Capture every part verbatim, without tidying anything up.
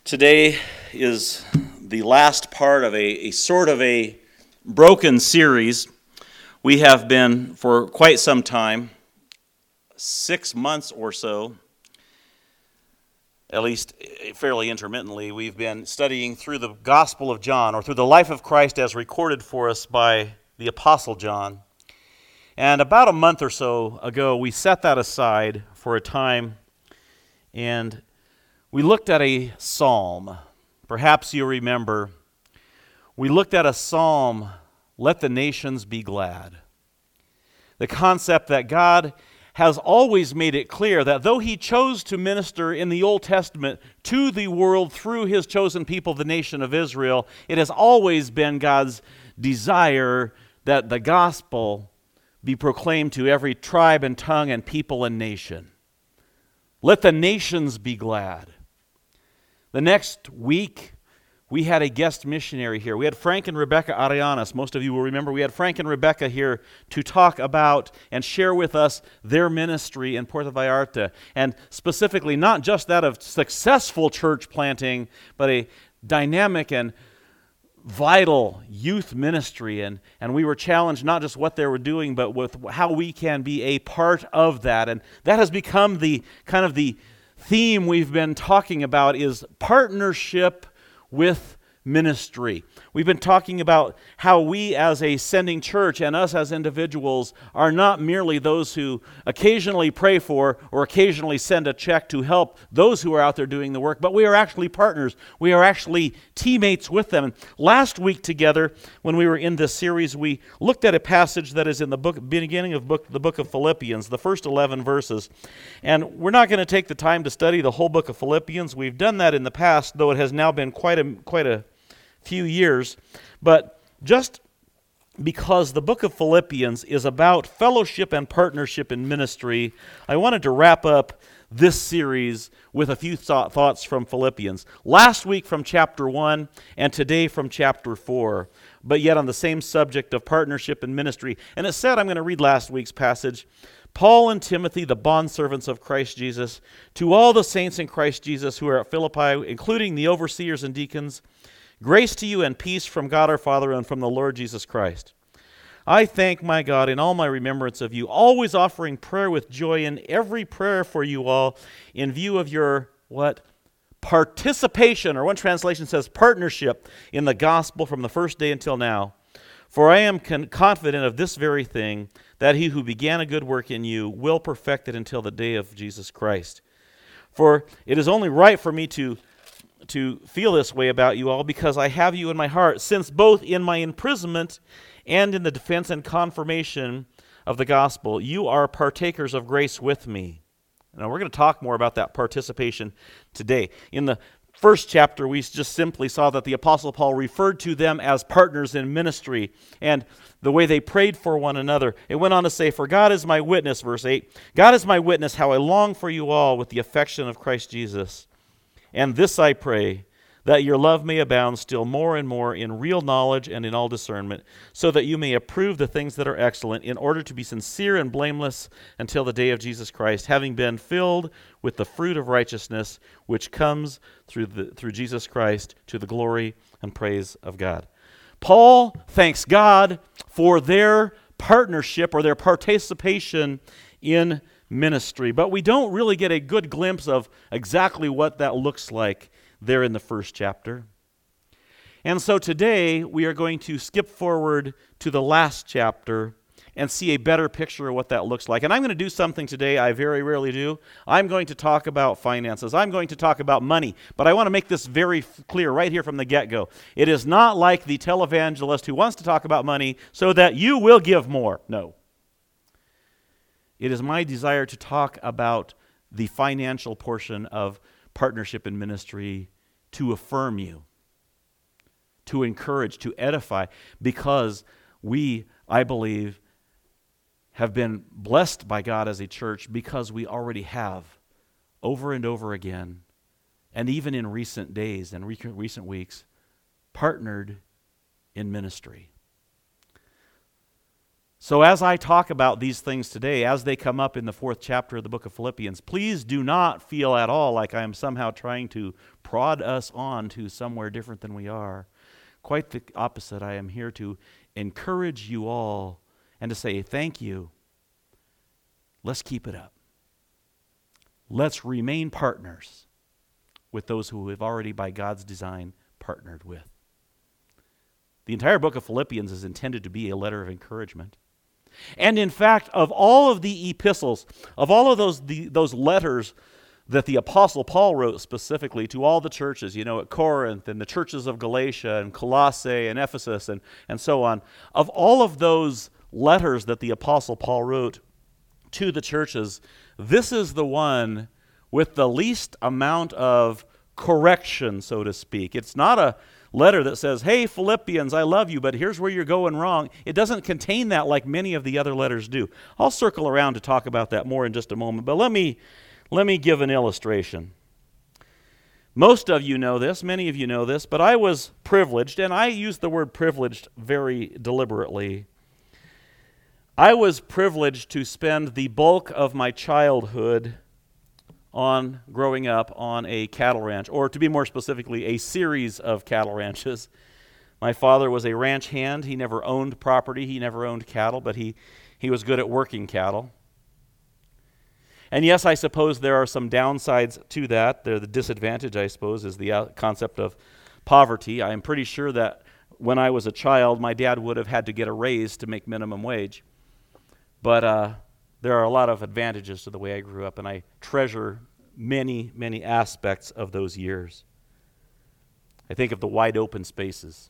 Today is the last part of a, a sort of a broken series. We have been for quite some time, six months or so, at least fairly intermittently, we've been studying through the Gospel of John, or through the life of Christ as recorded for us by the Apostle John. And about a month or so ago, we set that aside for a time, and we looked at a psalm. Perhaps you remember, we looked at a psalm, "Let the nations be glad." The concept that God has always made it clear that though he chose to minister in the Old Testament to the world through his chosen people, the nation of Israel, it has always been God's desire that the gospel be proclaimed to every tribe and tongue and people and nation. Let the nations be glad. The next week, we had a guest missionary here. We had Frank and Rebecca Arianas. Most of you will remember we had Frank and Rebecca here to talk about and share with us their ministry in Puerto Vallarta. And specifically, not just that of successful church planting, but a dynamic and vital youth ministry. And, and we were challenged not just what they were doing, but with how we can be a part of that. And that has become the kind of the theme we've been talking about, is partnership with ministry. We've been talking about how we as a sending church and us as individuals are not merely those who occasionally pray for or occasionally send a check to help those who are out there doing the work, but we are actually partners. We are actually teammates with them. And last week together, when we were in this series, we looked at a passage that is in the book, beginning of book, the book of Philippians, the first eleven verses. And we're not going to take the time to study the whole book of Philippians. We've done that in the past, though it has now been quite a quite a few years, but just because the book of Philippians is about fellowship and partnership in ministry, I wanted to wrap up this series with a few th- thoughts from Philippians. Last week from chapter one, and today from chapter four, but yet on the same subject of partnership and ministry. And it said, I'm going to read last week's passage, "Paul and Timothy, the bondservants of Christ Jesus, to all the saints in Christ Jesus who are at Philippi, including the overseers and deacons, grace to you and peace from God our Father and from the Lord Jesus Christ. I thank my God in all my remembrance of you, always offering prayer with joy in every prayer for you all, in view of your," what? "Participation," or one translation says partnership, "in the gospel from the first day until now. For I am con- confident of this very thing, that he who began a good work in you will perfect it until the day of Jesus Christ. For it is only right for me to to feel this way about you all, because I have you in my heart, since both in my imprisonment and in the defense and confirmation of the gospel, you are partakers of grace with me." Now, we're going to talk more about that participation today. In the first chapter, we just simply saw that the Apostle Paul referred to them as partners in ministry and the way they prayed for one another. It went on to say, "For God is my witness," verse eight, "God is my witness how I long for you all with the affection of Christ Jesus. And this I pray, that your love may abound still more and more in real knowledge and in all discernment, so that you may approve the things that are excellent, in order to be sincere and blameless until the day of Jesus Christ, having been filled with the fruit of righteousness, which comes through the, through Jesus Christ, to the glory and praise of God." Paul thanks God for their partnership or their participation in ministry, but we don't really get a good glimpse of exactly what that looks like there in the first chapter. And so today we are going to skip forward to the last chapter and see a better picture of what that looks like. And I'm going to do something today I very rarely do. I'm going to talk about finances. I'm going to talk about money. But I want to make this very f- clear right here from the get-go. It is not like the televangelist who wants to talk about money so that you will give more. No. It is my desire to talk about the financial portion of partnership in ministry to affirm you, to encourage, to edify, because we, I believe, have been blessed by God as a church because we already have, over and over again, and even in recent days and re- recent weeks, partnered in ministry. So as I talk about these things today, as they come up in the fourth chapter of the book of Philippians, please do not feel at all like I am somehow trying to prod us on to somewhere different than we are. Quite the opposite. I am here to encourage you all and to say thank you. Let's keep it up. Let's remain partners with those who have already, by God's design, partnered with. The entire book of Philippians is intended to be a letter of encouragement. And in fact, of all of the epistles, of all of those the, those letters that the Apostle Paul wrote specifically to all the churches, you know, at Corinth and the churches of Galatia and Colossae and Ephesus and, and so on, of all of those letters that the Apostle Paul wrote to the churches, this is the one with the least amount of correction, so to speak. It's not a letter that says, hey, Philippians, I love you, but here's where you're going wrong. It doesn't contain that like many of the other letters do. I'll circle around to talk about that more in just a moment, but let me, let me give an illustration. Most of you know this, many of you know this, but I was privileged, and I use the word privileged very deliberately. I was privileged to spend the bulk of my childhood on growing up on a cattle ranch, or to be more specifically, a series of cattle ranches. My father was a ranch hand. He never owned property. He never owned cattle, but he, he was good at working cattle. And yes, I suppose there are some downsides to that. The disadvantage, I suppose, is the concept of poverty. I am pretty sure that when I was a child, my dad would have had to get a raise to make minimum wage. But uh, there are a lot of advantages to the way I grew up, and I treasure many, many aspects of those years. I think of the wide open spaces.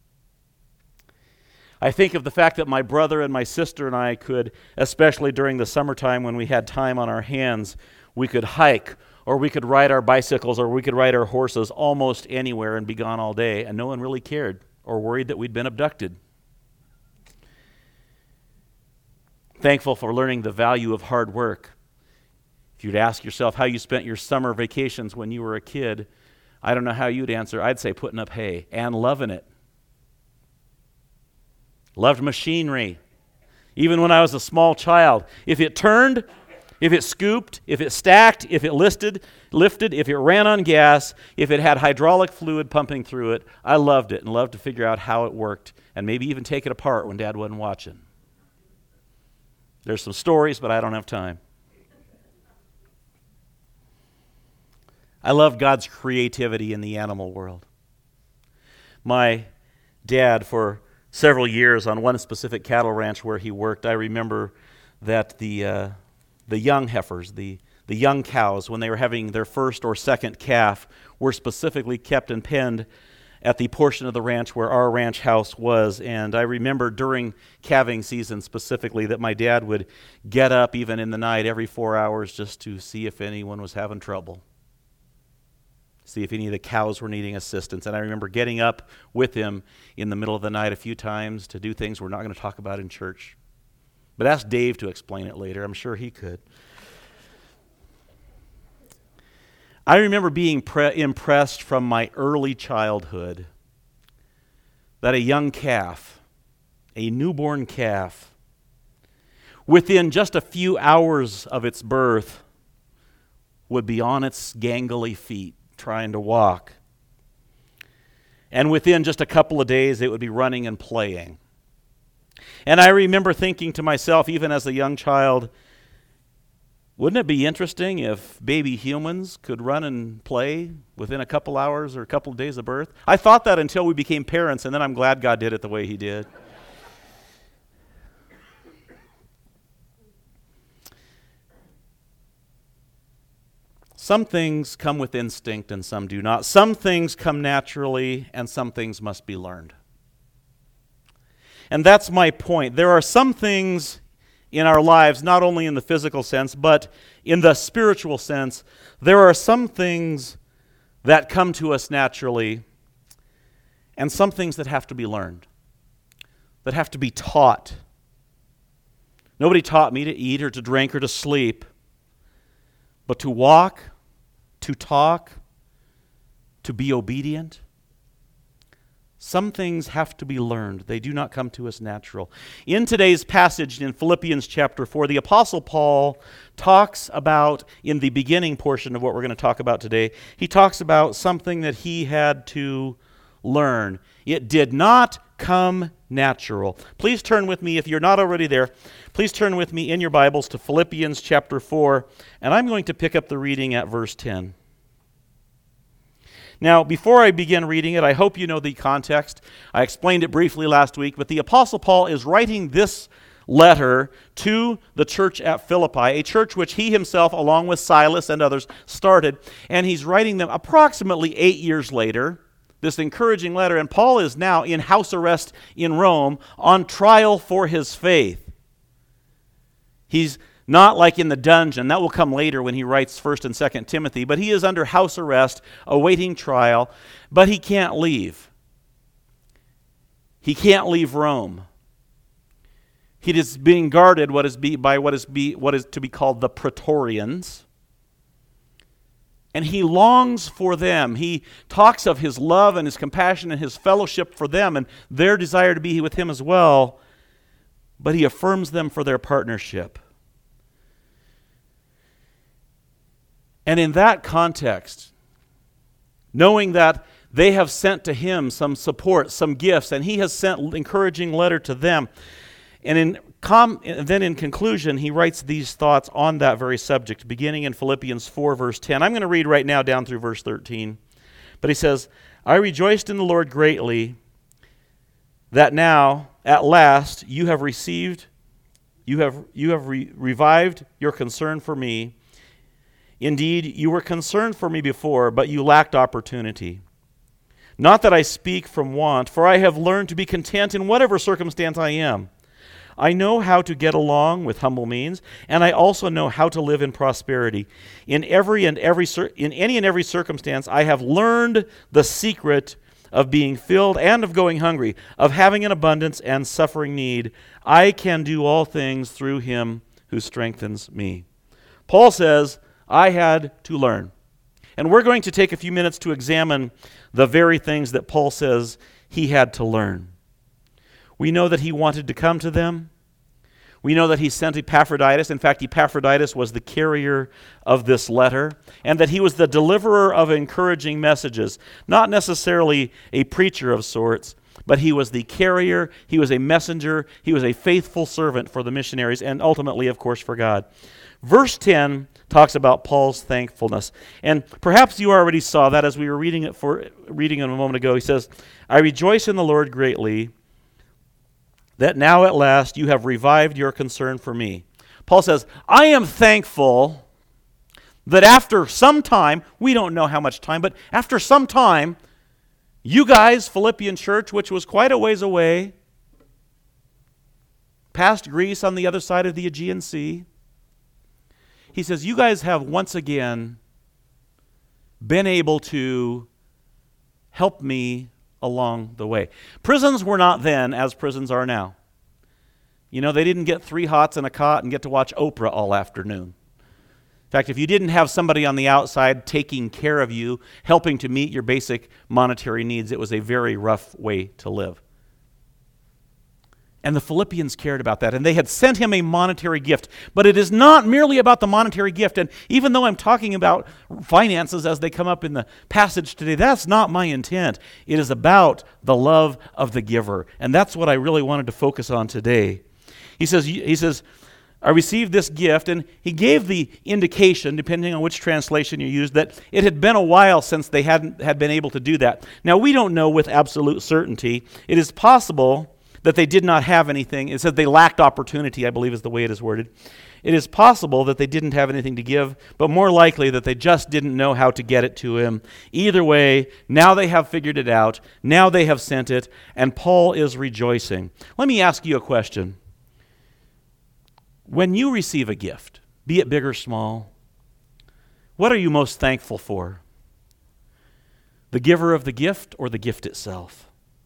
I think of the fact that my brother and my sister and I could, especially during the summertime when we had time on our hands, we could hike, or we could ride our bicycles, or we could ride our horses almost anywhere and be gone all day, and no one really cared or worried that we'd been abducted. Thankful for learning the value of hard work. If you'd ask yourself how you spent your summer vacations when you were a kid, I don't know how you'd answer. I'd say putting up hay and loving it. Loved machinery. Even when I was a small child. If it turned, if it scooped, if it stacked, if it listed, lifted, if it ran on gas, if it had hydraulic fluid pumping through it, I loved it and loved to figure out how it worked and maybe even take it apart when Dad wasn't watching. There's some stories, but I don't have time. I love God's creativity in the animal world. My dad, for several years on one specific cattle ranch where he worked, I remember that the uh, the young heifers, the, the young cows, when they were having their first or second calf, were specifically kept and penned at the portion of the ranch where our ranch house was. And I remember during calving season specifically that my dad would get up even in the night every four hours just to see if anyone was having trouble, see if any of the cows were needing assistance. And I remember getting up with him in the middle of the night a few times to do things we're not going to talk about in church. But ask Dave to explain it later. I'm sure he could. I remember being pre- impressed from my early childhood that a young calf, a newborn calf, within just a few hours of its birth, would be on its gangly feet trying to walk. And within just a couple of days, it would be running and playing. And I remember thinking to myself, even as a young child, wouldn't it be interesting if baby humans could run and play within a couple hours or a couple of days of birth? I thought that until we became parents, and then I'm glad God did it the way he did. Some things come with instinct and some do not. Some things come naturally and some things must be learned. And that's my point. There are some things in our lives, not only in the physical sense, but in the spiritual sense. There are some things that come to us naturally and some things that have to be learned, that have to be taught. Nobody taught me to eat or to drink or to sleep, but to walk, to talk, to be obedient. Some things have to be learned. They do not come to us natural. In today's passage in Philippians chapter four, the Apostle Paul talks about, in the beginning portion of what we're going to talk about today, he talks about something that he had to learn. It did not come natural. Please turn with me, if you're not already there, please turn with me in your Bibles to Philippians chapter four, and I'm going to pick up the reading at verse ten. Now, before I begin reading it, I hope you know the context. I explained it briefly last week, but the Apostle Paul is writing this letter to the church at Philippi, a church which he himself, along with Silas and others, started, and he's writing them approximately eight years later, this encouraging letter, and Paul is now in house arrest in Rome on trial for his faith. He's not like in the dungeon. That will come later when he writes First and Second Timothy. But he is under house arrest, awaiting trial, but he can't leave. He can't leave Rome. He is being guarded what is be, by what is, be, what is to be called the Praetorians. And he longs for them. He talks of his love and his compassion and his fellowship for them and their desire to be with him as well. But he affirms them for their partnership. And in that context, knowing that they have sent to him some support, some gifts, and he has sent an encouraging letter to them, and in com- then in conclusion, he writes these thoughts on that very subject, beginning in Philippians four, verse ten. I'm going to read right now down through verse thirteen. But he says, I rejoiced in the Lord greatly that now, at last, you have received, you have, you have re- revived your concern for me. Indeed, you were concerned for me before, but you lacked opportunity. Not that I speak from want, for I have learned to be content in whatever circumstance I am. I know how to get along with humble means, and I also know how to live in prosperity. In every and every cir- in any and every circumstance, I have learned the secret of being filled and of going hungry, of having an abundance and suffering need. I can do all things through him who strengthens me. Paul says, I had to learn. And we're going to take a few minutes to examine the very things that Paul says he had to learn. We know that he wanted to come to them. We know that he sent Epaphroditus. In fact, Epaphroditus was the carrier of this letter, and that he was the deliverer of encouraging messages, not necessarily a preacher of sorts, but he was the carrier, he was a messenger, he was a faithful servant for the missionaries, and ultimately, of course, for God. Verse ten talks about Paul's thankfulness. And perhaps you already saw that as we were reading it for reading it a moment ago. He says, I rejoice in the Lord greatly that now at last you have revived your concern for me. Paul says, I am thankful that after some time, we don't know how much time, but after some time, you guys, Philippian church, which was quite a ways away, past Greece on the other side of the Aegean Sea, he says, you guys have once again been able to help me along the way. Prisons were not then as prisons are now. You know, they didn't get three hots and a cot and get to watch Oprah all afternoon. In fact, if you didn't have somebody on the outside taking care of you, helping to meet your basic monetary needs, it was a very rough way to live. And the Philippians cared about that, and they had sent him a monetary gift. But it is not merely about the monetary gift, and even though I'm talking about finances as they come up in the passage today, that's not my intent. It is about the love of the giver, and that's what I really wanted to focus on today. He says, he says, I received this gift, and he gave the indication, depending on which translation you use, that it had been a while since they hadn't had been able to do that. Now, we don't know with absolute certainty. It is possible that they did not have anything. It said they lacked opportunity, I believe is the way it is worded. It is possible that they didn't have anything to give, but more likely that they just didn't know how to get it to him. Either way, now they have figured it out. Now they have sent it, and Paul is rejoicing. Let me ask you a question. When you receive a gift, be it big or small, what are you most thankful for? The giver of the gift or the gift itself?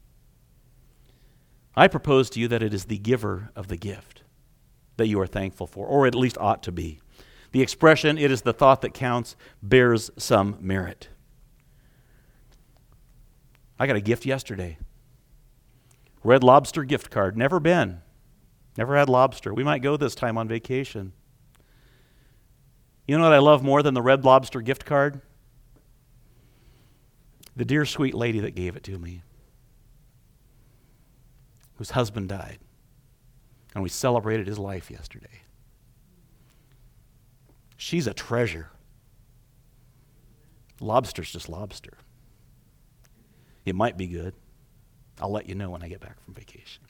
I propose to you that it is the giver of the gift that you are thankful for, or at least ought to be. The expression, it is the thought that counts, bears some merit. I got a gift yesterday. Red Lobster gift card. Never been. Never had lobster. We might go this time on vacation. You know what I love more than the Red Lobster gift card? The dear sweet lady that gave it to me, whose husband died, and we celebrated his life yesterday. She's a treasure. Lobster's just lobster. It might be good. I'll let you know when I get back from vacation.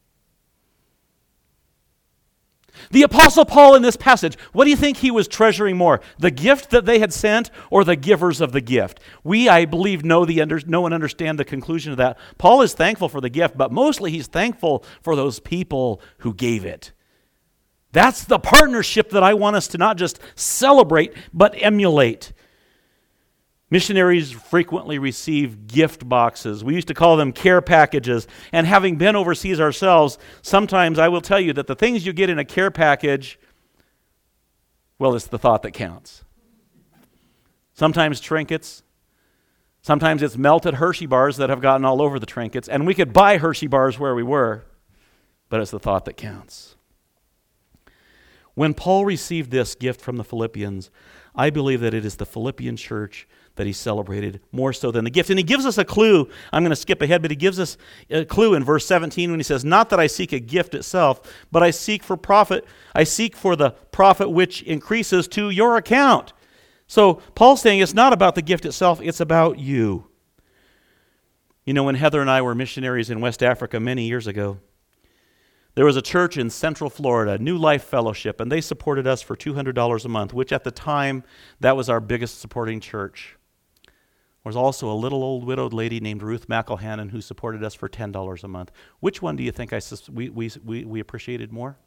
The Apostle Paul in this passage, what do you think he was treasuring more? The gift that they had sent or the givers of the gift? We, I believe, know the under, know and understand the conclusion of that. Paul is thankful for the gift, but mostly he's thankful for those people who gave it. That's the partnership that I want us to not just celebrate, but emulate. Missionaries frequently receive gift boxes. We used to call them care packages. And having been overseas ourselves, sometimes I will tell you that the things you get in a care package, well, it's the thought that counts. Sometimes trinkets. Sometimes it's melted Hershey bars that have gotten all over the trinkets. And we could buy Hershey bars where we were, but it's the thought that counts. When Paul received this gift from the Philippians, I believe that it is the Philippian church that he celebrated more so than the gift. And he gives us a clue. I'm going to skip ahead, but he gives us a clue in verse seventeen when he says, "Not that I seek a gift itself, but I seek for profit. I seek for the profit which increases to your account." So Paul's saying it's not about the gift itself, it's about you. You know, when Heather and I were missionaries in West Africa many years ago, there was a church in Central Florida, New Life Fellowship, and they supported us for two hundred dollars a month, which at the time, that was our biggest supporting church. There was also a little old widowed lady named Ruth McElhannon who supported us for ten dollars a month. Which one do you think I sus- we, we, we, we appreciated more?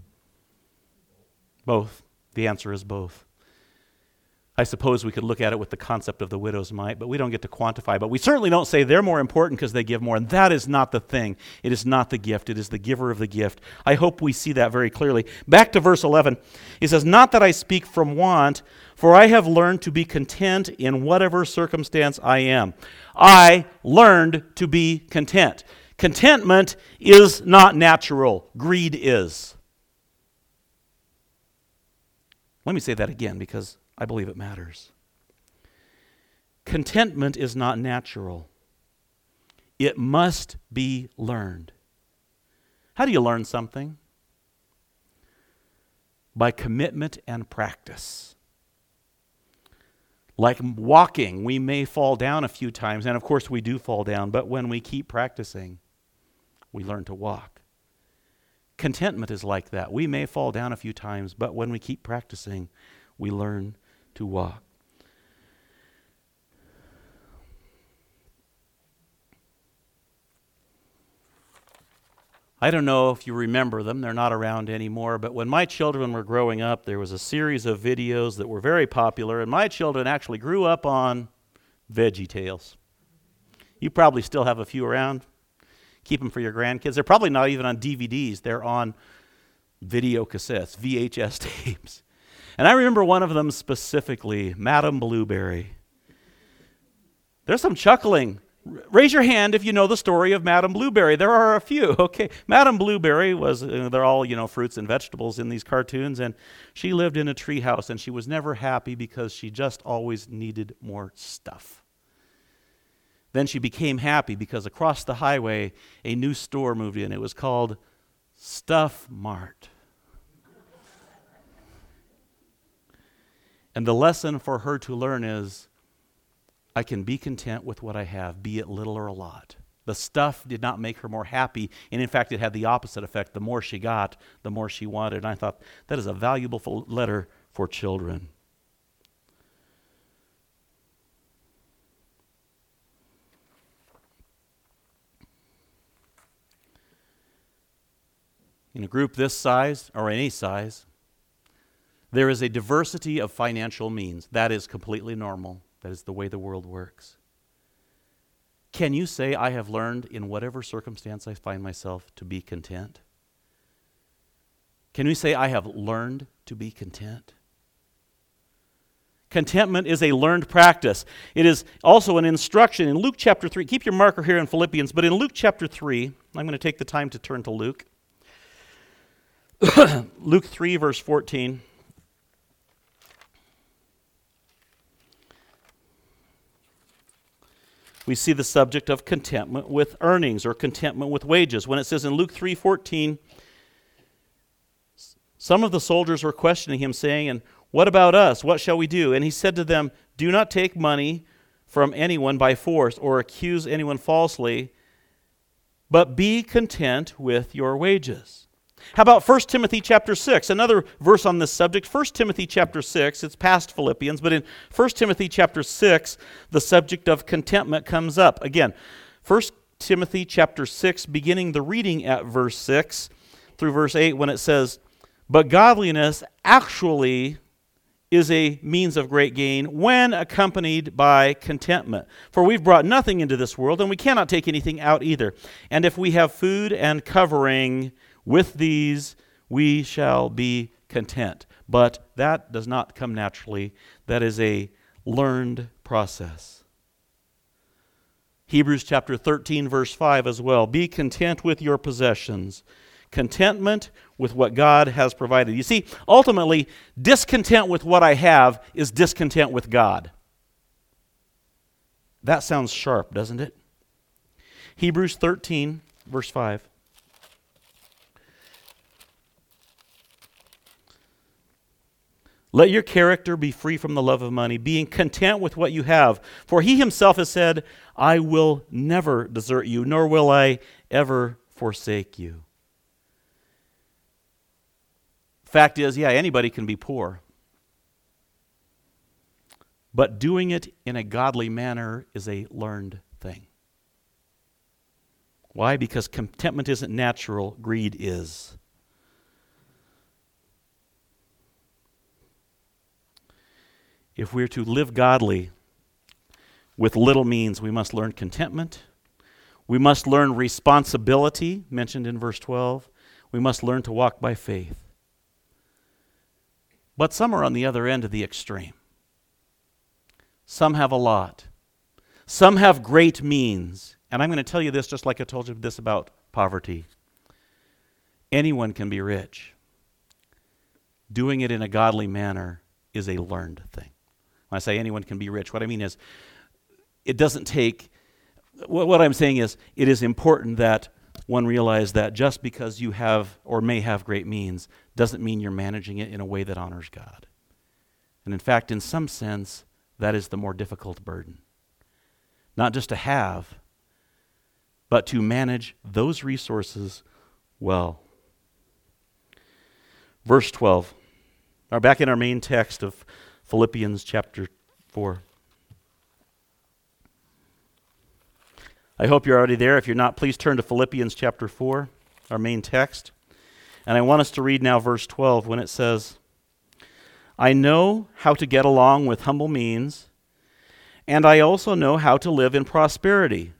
Both. The answer is both. I suppose we could look at it with the concept of the widow's mite, but we don't get to quantify. But we certainly don't say they're more important because they give more. And that is not the thing. It is not the gift. It is the giver of the gift. I hope we see that very clearly. Back to verse eleven. He says, "Not that I speak from want, for I have learned to be content in whatever circumstance I am." I learned to be content. Contentment is not natural. Greed is. Let me say that again because I believe it matters. Contentment is not natural. It must be learned. How do you learn something? By commitment and practice. Like walking, we may fall down a few times, and of course we do fall down, but when we keep practicing, we learn to walk. Contentment is like that. We may fall down a few times, but when we keep practicing, we learn to walk. I don't know if you remember them. They're not around anymore. But when my children were growing up, there was a series of videos that were very popular. And my children actually grew up on VeggieTales. You probably still have a few around. Keep them for your grandkids. They're probably not even on D V Ds. They're on video cassettes, V H S tapes. And I remember one of them specifically, Madame Blueberry. There's some chuckling. Raise your hand if you know the story of Madame Blueberry. There are a few, okay. Madame Blueberry was, uh, they're all, you know, fruits and vegetables in these cartoons, and she lived in a tree house, and she was never happy because she just always needed more stuff. Then she became happy because across the highway, a new store moved in. It was called Stuff Mart. And the lesson for her to learn is, I can be content with what I have, be it little or a lot. The stuff did not make her more happy, and in fact, it had the opposite effect. The more she got, the more she wanted. And I thought, that is a valuable letter for children. In a group this size, or any size, there is a diversity of financial means. That is completely normal. That is the way the world works. Can you say, I have learned in whatever circumstance I find myself to be content? Can we say, I have learned to be content? Contentment is a learned practice. It is also an instruction. In Luke chapter three, keep your marker here in Philippians, but in Luke chapter three, I'm going to take the time to turn to Luke. Luke three, verse fourteen. We see the subject of contentment with earnings or contentment with wages. When it says in Luke three fourteen, some of the soldiers were questioning him, saying, "And what about us? What shall we do?" And he said to them, "Do not take money from anyone by force or accuse anyone falsely, but be content with your wages." How about First Timothy chapter six? Another verse on this subject. First Timothy chapter six, it's past Philippians, but in First Timothy chapter six, the subject of contentment comes up. Again, First Timothy chapter six, beginning the reading at verse six through verse eight, when it says, "But godliness actually is a means of great gain when accompanied by contentment. For we've brought nothing into this world, and we cannot take anything out either. And if we have food and covering, with these we shall be content." But that does not come naturally. That is a learned process. Hebrews chapter thirteen, verse five as well. "Be content with your possessions." Contentment with what God has provided. You see, ultimately, discontent with what I have is discontent with God. That sounds sharp, doesn't it? Hebrews thirteen, verse five. "Let your character be free from the love of money, being content with what you have. For he himself has said, 'I will never desert you, nor will I ever forsake you.'" Fact is, yeah, anybody can be poor. But doing it in a godly manner is a learned thing. Why? Because contentment isn't natural, greed is. If we're to live godly with little means, we must learn contentment. We must learn responsibility, mentioned in verse twelve. We must learn to walk by faith. But some are on the other end of the extreme. Some have a lot. Some have great means. And I'm going to tell you this just like I told you this about poverty. Anyone can be rich. Doing it in a godly manner is a learned thing. When I say anyone can be rich, what I mean is it doesn't take, what I'm saying is it is important that one realize that just because you have or may have great means doesn't mean you're managing it in a way that honors God. And in fact, in some sense, that is the more difficult burden. Not just to have, but to manage those resources well. Verse twelve. Now back in our main text of Philippians chapter four. I hope you're already there. If you're not, please turn to Philippians chapter four, our main text. And I want us to read now verse twelve when it says, "I know how to get along with humble means, and I also know how to live in prosperity.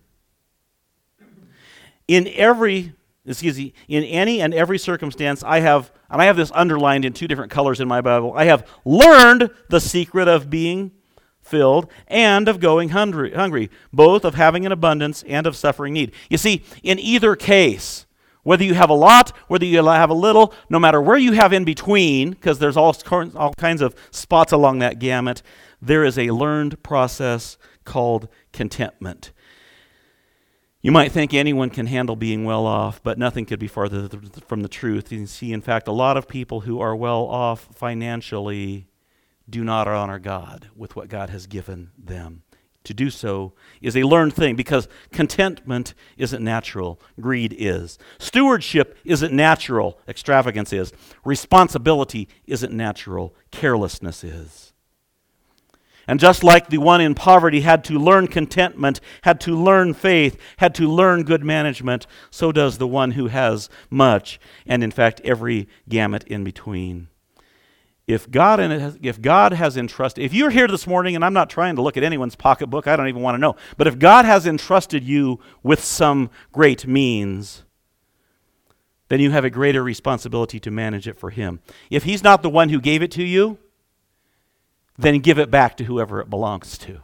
In every, excuse me, in any and every circumstance, I have," and I have this underlined in two different colors in my Bible, "I have learned the secret of being filled and of going hungry, hungry, both of having an abundance and of suffering need." You see, in either case, whether you have a lot, whether you have a little, no matter where you have in between, because there's all, all kinds of spots along that gamut, there is a learned process called contentment. You might think anyone can handle being well off, but nothing could be farther from the truth. You see, in fact, a lot of people who are well off financially do not honor God with what God has given them. To do so is a learned thing because contentment isn't natural, greed is. Stewardship isn't natural, extravagance is. Responsibility isn't natural, carelessness is. And just like the one in poverty had to learn contentment, had to learn faith, had to learn good management, so does the one who has much, and in fact every gamut in between. If God if God has entrusted, if you're here this morning, and I'm not trying to look at anyone's pocketbook, I don't even want to know, but if God has entrusted you with some great means, then you have a greater responsibility to manage it for Him. If He's not the one who gave it to you, then give it back to whoever it belongs to.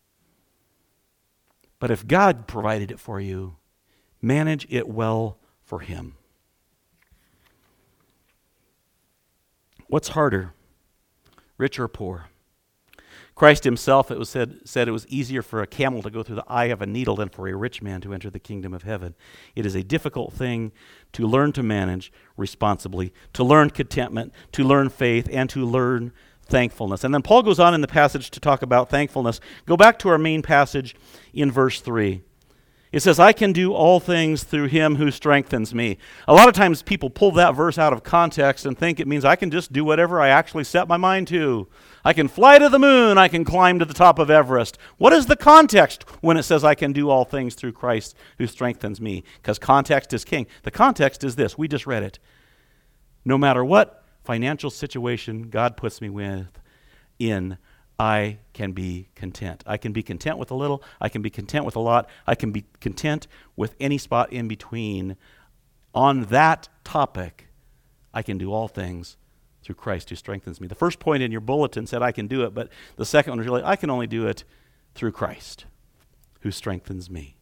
But if God provided it for you, manage it well for him. What's harder, rich or poor? Christ himself, it was said, said it was easier for a camel to go through the eye of a needle than for a rich man to enter the kingdom of heaven. It is a difficult thing to learn to manage responsibly, to learn contentment, to learn faith, and to learn thankfulness. And then Paul goes on in the passage to talk about thankfulness. Go back to our main passage in verse three. It says, I can do all things through him who strengthens me. A lot of times people pull that verse out of context and think it means I can just do whatever I actually set my mind to. I can fly to the moon. I can climb to the top of Everest. What is the context when it says I can do all things through Christ who strengthens me? Because context is king. The context is this. We just read it. No matter what financial situation God puts me with in, I can be content. I can be content with a little. I can be content with a lot. I can be content with any spot in between. On that topic, I can do all things through Christ who strengthens me. The first point in your bulletin said I can do it, but the second one was really, I can only do it through Christ who strengthens me.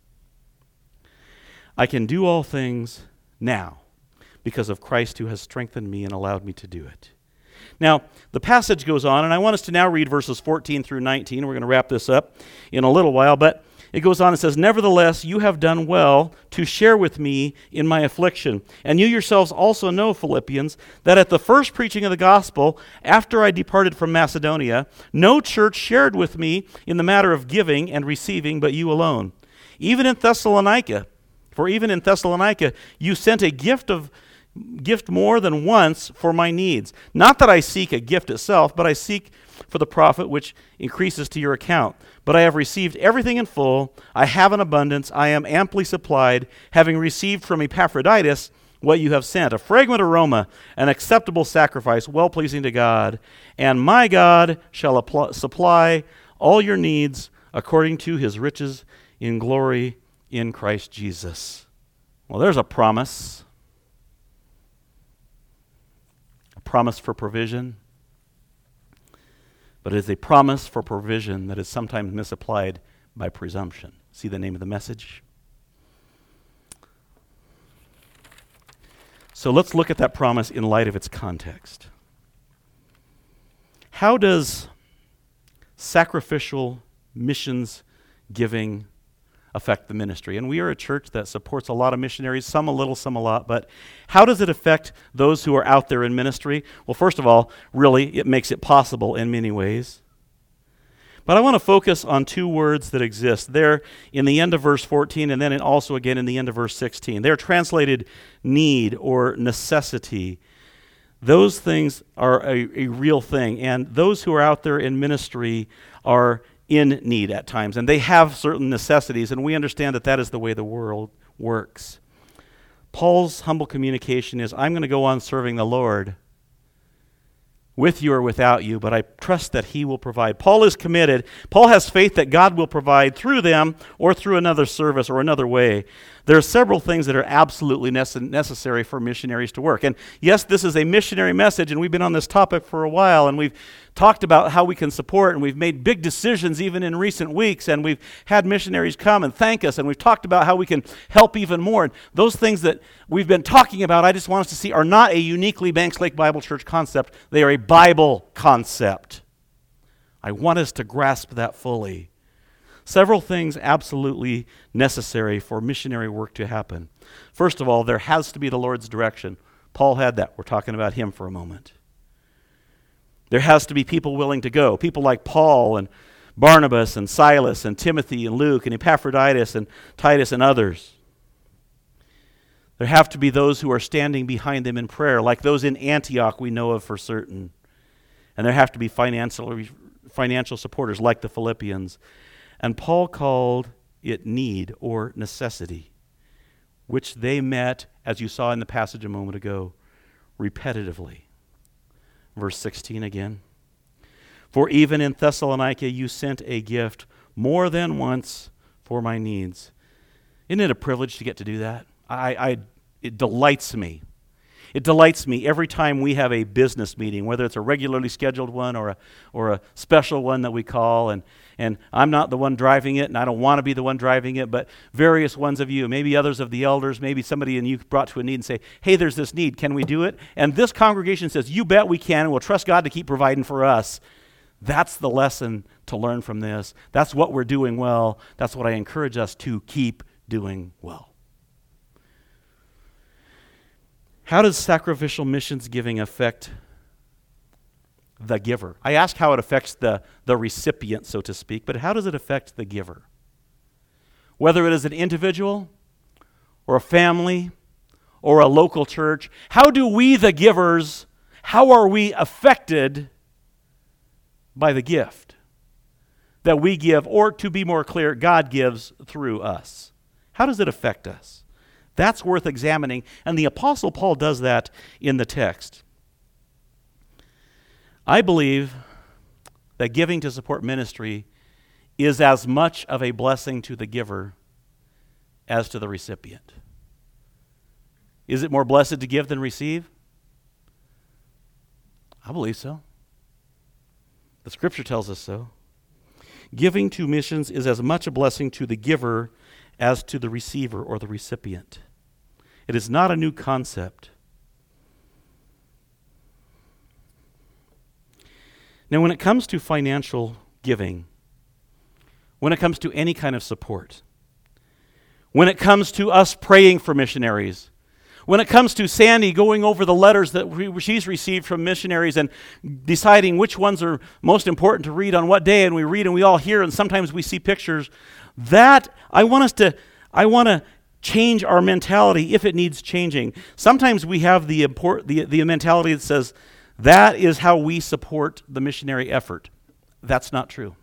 I can do all things now because of Christ who has strengthened me and allowed me to do it. Now, the passage goes on, and I want us to now read verses fourteen through nineteen. We're going to wrap this up in a little while, but it goes on and says, Nevertheless, you have done well to share with me in my affliction. And you yourselves also know, Philippians, that at the first preaching of the gospel, after I departed from Macedonia, no church shared with me in the matter of giving and receiving, but you alone. Even in Thessalonica, for even in Thessalonica, you sent a gift of gift more than once for my needs. Not that I seek a gift itself, but I seek for the profit which increases to your account. But I have received everything in full. I have an abundance. I am amply supplied, having received from Epaphroditus what you have sent, a fragrant aroma, an acceptable sacrifice, well-pleasing to God. And my God shall apply, supply all your needs according to his riches in glory in Christ Jesus. Well, there's a promise. Promise for provision, but it is a promise for provision that is sometimes misapplied by presumption. See the name of the message? So let's look at that promise in light of its context. How does sacrificial missions giving affect the ministry? And we are a church that supports a lot of missionaries, some a little, some a lot, but how does it affect those who are out there in ministry? Well, first of all, really, it makes it possible in many ways. But I want to focus on two words that exist there in the end of verse fourteen and then also again in the end of verse sixteen. They're translated need or necessity. Those things are a, a real thing, and those who are out there in ministry are in need at times, and they have certain necessities, and we understand that that is the way the world works. Paul's humble communication is, I'm going to go on serving the Lord with you or without you, but I trust that he will provide. Paul is committed. Paul has faith that God will provide through them or through another service or another way. There are several things that are absolutely nece- necessary for missionaries to work. And yes, this is a missionary message, and we've been on this topic for a while, and we've talked about how we can support, and we've made big decisions even in recent weeks, and we've had missionaries come and thank us, and we've talked about how we can help even more. And those things that we've been talking about, I just want us to see, are not a uniquely Banks Lake Bible Church concept. They are a Bible concept. I want us to grasp that fully. Several things absolutely necessary for missionary work to happen. First of all, there has to be the Lord's direction. Paul had that. We're talking about him for a moment. There has to be people willing to go. People like Paul and Barnabas and Silas and Timothy and Luke and Epaphroditus and Titus and others. There have to be those who are standing behind them in prayer, like those in Antioch we know of for certain. And there have to be financial, financial supporters like the Philippians. And Paul called it need or necessity, which they met, as you saw in the passage a moment ago, repetitively. Verse sixteen again. For even in Thessalonica you sent a gift more than once for my needs. Isn't it a privilege to get to do that? I, I it delights me. It delights me every time we have a business meeting, whether it's a regularly scheduled one or a or a special one that we call, and and I'm not the one driving it, and I don't want to be the one driving it, but various ones of you, maybe others of the elders, maybe somebody in you brought to a need and say, hey, there's this need, can we do it? And this congregation says, you bet we can, and we'll trust God to keep providing for us. That's the lesson to learn from this. That's what we're doing well. That's what I encourage us to keep doing well. How does sacrificial missions giving affect the giver? I asked how it affects the, the recipient, so to speak, but how does it affect the giver? Whether it is an individual or a family or a local church, how do we, the givers, how are we affected by the gift that we give, or to be more clear, God gives through us? How does it affect us? That's worth examining, and the Apostle Paul does that in the text. I believe that giving to support ministry is as much of a blessing to the giver as to the recipient. Is it more blessed to give than receive? I believe so. The Scripture tells us so. Giving to missions is as much a blessing to the giver as to the receiver or the recipient. It is not a new concept. Now, when it comes to financial giving, when it comes to any kind of support, when it comes to us praying for missionaries, when it comes to Sandy going over the letters that we, she's received from missionaries and deciding which ones are most important to read on what day, and we read and we all hear, and sometimes we see pictures, that I want us to, I want to change our mentality if it needs changing. Sometimes we have the, import, the, the mentality that says, that is how we support the missionary effort. That's not true.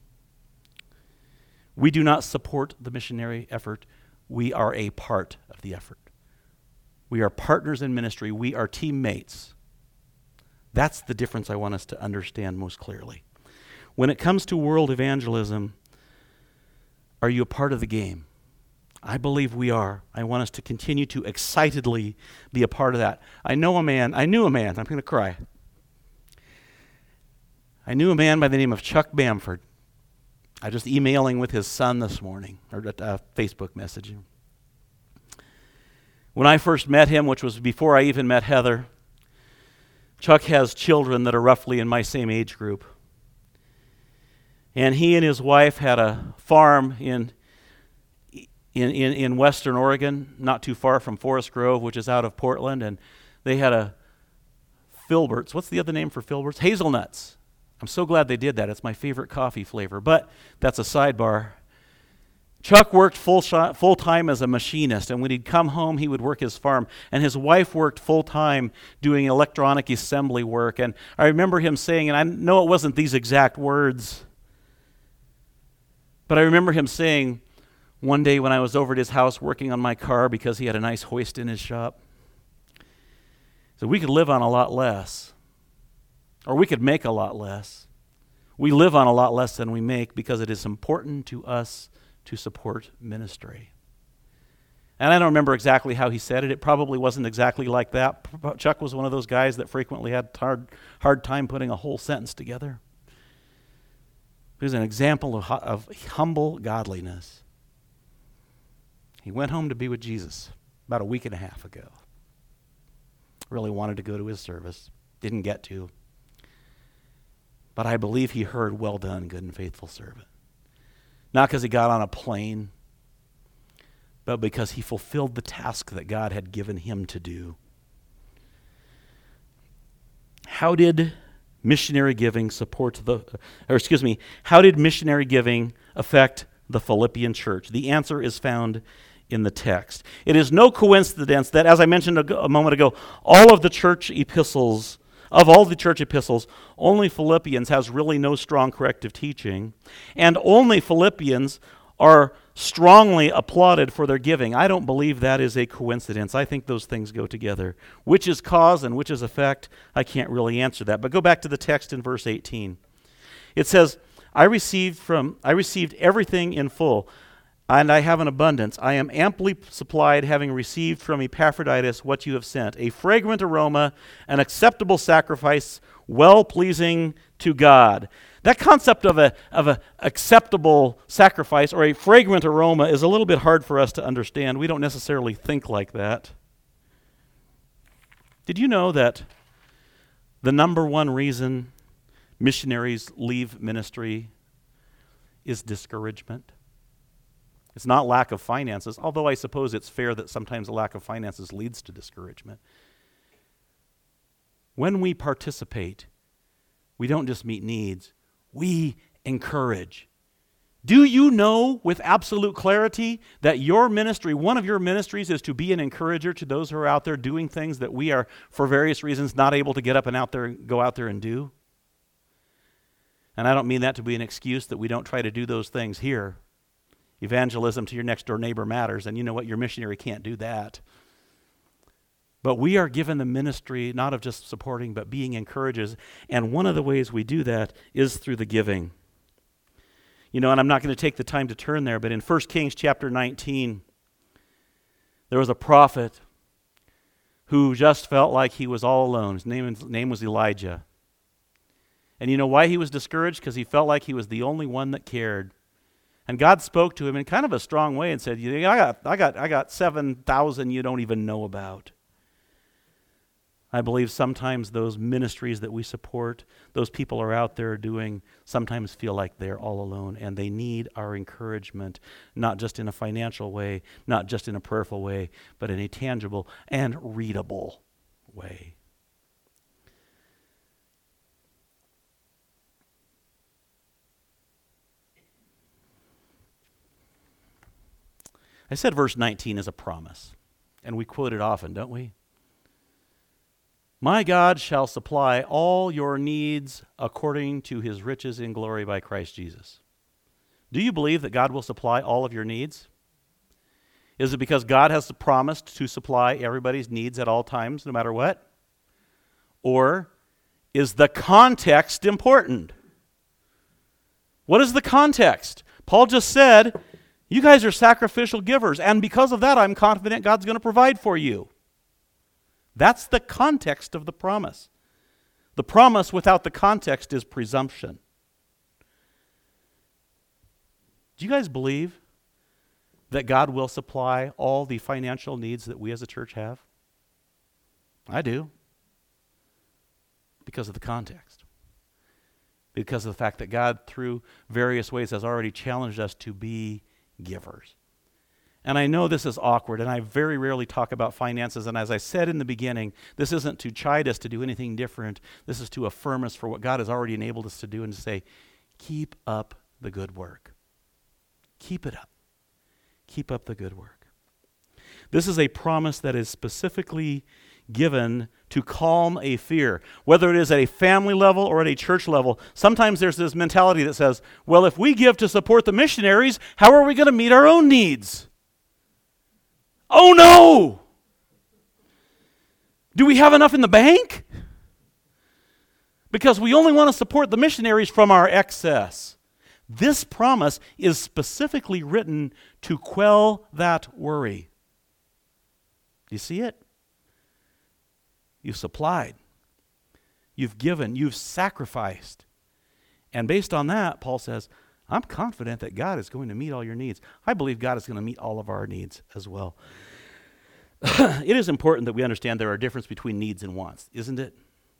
We do not support the missionary effort. We are a part of the effort. We are partners in ministry. We are teammates. That's the difference I want us to understand most clearly. When it comes to world evangelism, are you a part of the game? I believe we are. I want us to continue to excitedly be a part of that. I know a man, I knew a man, I'm going to cry. I knew a man by the name of Chuck Bamford. I was just emailing with his son this morning, or uh, Facebook messaging. When I first met him, which was before I even met Heather, Chuck has children that are roughly in my same age group. And he and his wife had a farm in In, in, in western Oregon, not too far from Forest Grove, which is out of Portland, and they had a Filberts. What's the other name for Filberts? Hazelnuts. I'm so glad they did that. It's my favorite coffee flavor, but that's a sidebar. Chuck worked full shot, full time as a machinist, and when he'd come home, he would work his farm, and his wife worked full time doing electronic assembly work, and I remember him saying, and I know it wasn't these exact words, but I remember him saying, one day when I was over at his house working on my car because he had a nice hoist in his shop, so we could live on a lot less, or we could make a lot less. We live on a lot less than we make because it is important to us to support ministry. And I don't remember exactly how he said it. It probably wasn't exactly like that. Chuck was one of those guys that frequently had hard, hard time putting a whole sentence together. He was an example of, of humble godliness. He went home to be with Jesus about a week and a half ago. Really wanted to go to his service. Didn't get to. But I believe he heard, well done, good and faithful servant. Not because he got on a plane, but because he fulfilled the task that God had given him to do. How did missionary giving support the, or excuse me, how did missionary giving affect the Philippian church? The answer is found in the text. It is no coincidence that, as I mentioned a, a moment ago, all of the church epistles, of all the church epistles, only Philippians has really no strong corrective teaching, and only Philippians are strongly applauded for their giving. I don't believe that is a coincidence. I think those things go together. Which is cause and which is effect, I can't really answer that. But go back to the text in verse eighteen. It says, I received from I received everything in full. And I have an abundance. I am amply supplied, having received from Epaphroditus what you have sent, a fragrant aroma, an acceptable sacrifice, well-pleasing to God. That concept of a of a acceptable sacrifice or a fragrant aroma is a little bit hard for us to understand. We don't necessarily think like that. Did you know that the number one reason missionaries leave ministry is discouragement? It's not lack of finances, although I suppose it's fair that sometimes a lack of finances leads to discouragement. When we participate, we don't just meet needs, we encourage. Do you know with absolute clarity that your ministry, one of your ministries, is to be an encourager to those who are out there doing things that we are, for various reasons, not able to get up and out there, go out there and do? And I don't mean that to be an excuse that we don't try to do those things here. Evangelism to your next door neighbor matters, and you know what? Your missionary can't do that. But we are given the ministry not of just supporting, but being encouragers. And one of the ways we do that is through the giving. You know, and I'm not going to take the time to turn there, but in First Kings chapter nineteen, there was a prophet who just felt like he was all alone. His name, his name was Elijah. And you know why he was discouraged? Because he felt like he was the only one that cared. And God spoke to him in kind of a strong way and said, I got, I got, I got seven thousand you don't even know about. I believe sometimes those ministries that we support, those people are out there doing, sometimes feel like they're all alone, and they need our encouragement, not just in a financial way, not just in a prayerful way, but in a tangible and readable way. I said verse nineteen is a promise, and we quote it often, don't we? My God shall supply all your needs according to his riches in glory by Christ Jesus. Do you believe that God will supply all of your needs? Is it because God has promised to supply everybody's needs at all times, no matter what? Or is the context important? What is the context? Paul just said, you guys are sacrificial givers, and because of that, I'm confident God's going to provide for you. That's the context of the promise. The promise without the context is presumption. Do you guys believe that God will supply all the financial needs that we as a church have? I do. Because of the context. Because of the fact that God, through various ways, has already challenged us to be givers. And I know this is awkward, and I very rarely talk about finances, and as I said in the beginning, this isn't to chide us to do anything different. This is to affirm us for what God has already enabled us to do and to say, keep up the good work. Keep it up. Keep up the good work. This is a promise that is specifically given to calm a fear, whether it is at a family level or at a church level. Sometimes there's this mentality that says, well, if we give to support the missionaries, how are we going to meet our own needs? Oh no! Do we have enough in the bank? Because we only want to support the missionaries from our excess. This promise is specifically written to quell that worry. Do you see it? You've supplied. You've given. You've sacrificed. And based on that, Paul says, I'm confident that God is going to meet all your needs. I believe God is going to meet all of our needs as well. It is important that we understand there are differences between needs and wants, isn't it?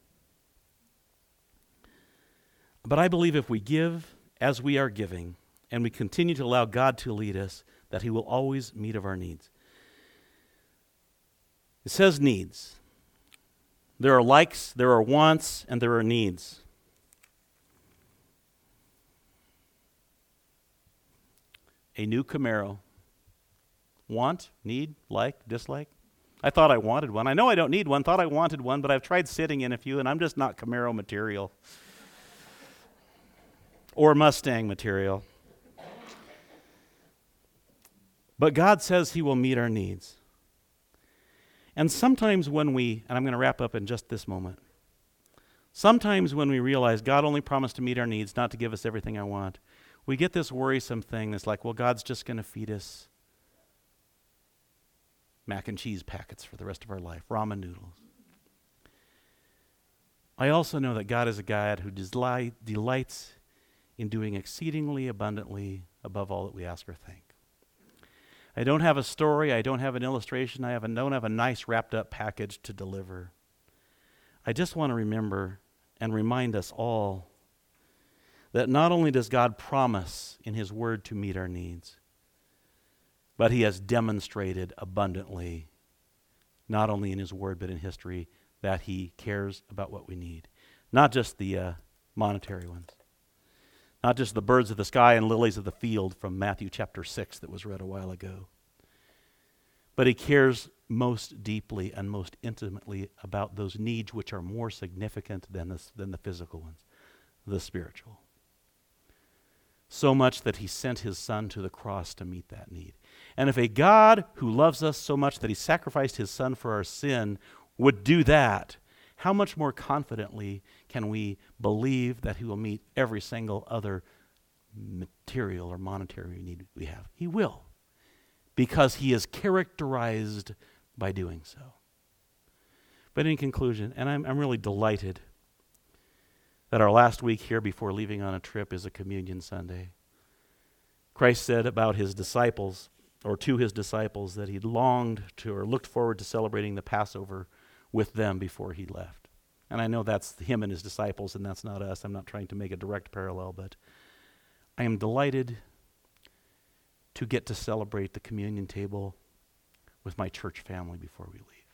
But I believe if we give as we are giving, and we continue to allow God to lead us, that he will always meet of our needs. It says needs. There are likes, there are wants, and there are needs. A new Camaro. Want, need, like, dislike. I thought I wanted one. I know I don't need one. Thought I wanted one, but I've tried sitting in a few, and I'm just not Camaro material. Or Mustang material. But God says he will meet our needs. And sometimes when we, and I'm going to wrap up in just this moment, sometimes when we realize God only promised to meet our needs, not to give us everything I want, We get this worrisome thing that's like, well, God's just going to feed us mac and cheese packets for the rest of our life, ramen noodles. I also know that God is a God who delight, delights in doing exceedingly abundantly above all that we ask or think. I don't have a story, I don't have an illustration, I have a, don't have a nice wrapped up package to deliver. I just want to remember and remind us all that not only does God promise in His Word to meet our needs, but He has demonstrated abundantly, not only in His Word but in history, that He cares about what we need. Not just the uh, monetary ones. Not just the birds of the sky and lilies of the field from Matthew chapter six that was read a while ago. But He cares most deeply and most intimately about those needs which are more significant than the, than the physical ones, the spiritual. So much that He sent His Son to the cross to meet that need. And if a God who loves us so much that He sacrificed His Son for our sin would do that, how much more confidently can we believe that He will meet every single other material or monetary need we have? He will, because He is characterized by doing so. But in conclusion, and I'm, I'm really delighted that our last week here before leaving on a trip is a Communion Sunday. Christ said about His disciples, or to His disciples, that He longed to or looked forward to celebrating the Passover with them before He left. And I know that's Him and His disciples, and that's not us. I'm not trying to make a direct parallel, but I am delighted to get to celebrate the communion table with my church family before we leave.